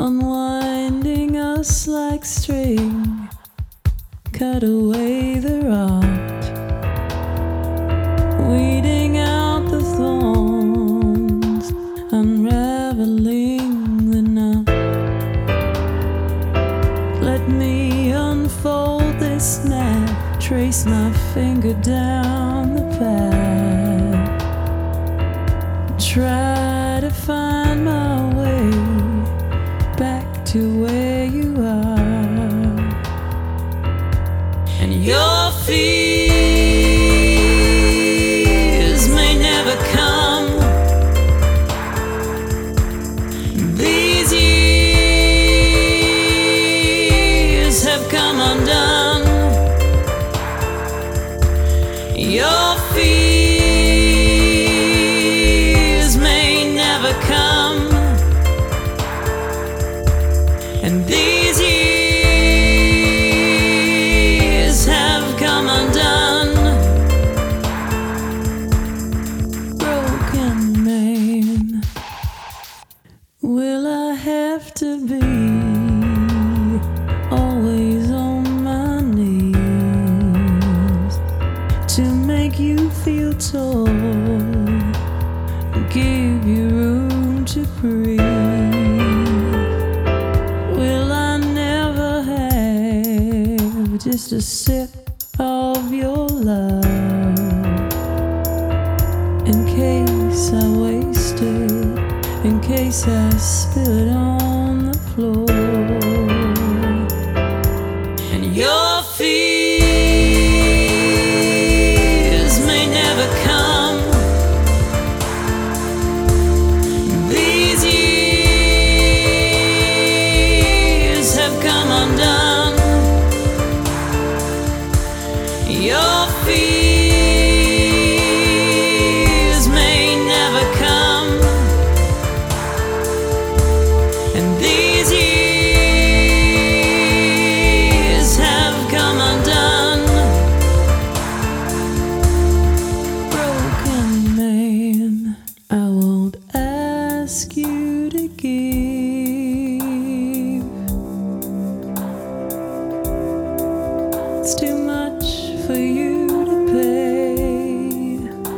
unwinding us like string, cut away the rot, weeding out the thorns, unraveling the knot. Let me unfold this map, trace my finger down the path, try to find my way back to where you are. And your fears may never come. These years have come undone. Your fears may never come. And these years have come undone. Broken man, will I have to be always on my knees to make you feel tall, give you room to breathe? Just a sip of your love, in case I waste it, in case I spill it on the floor. And your fears may never come. These years have come undone. Your fears may never come. And these years have come undone. Broken man, I won't ask you to give. It's too much for you to pay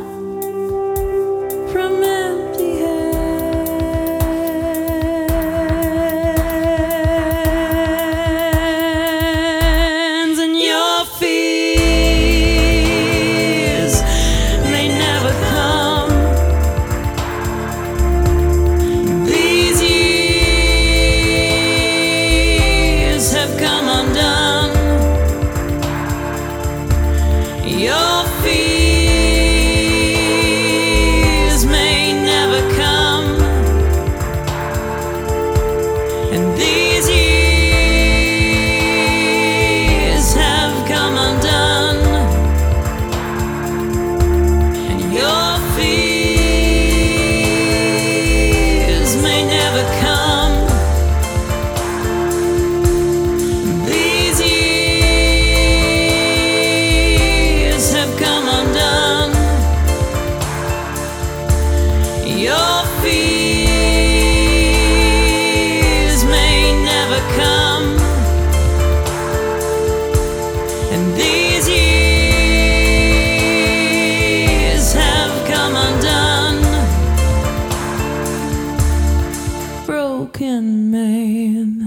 from empty hands. And your fears may never come. These years have come undone. Your fears may never come. And these years have come undone. And your fears may never come. These years have come undone. Your fears may never come. And these years have come undone. Broken man.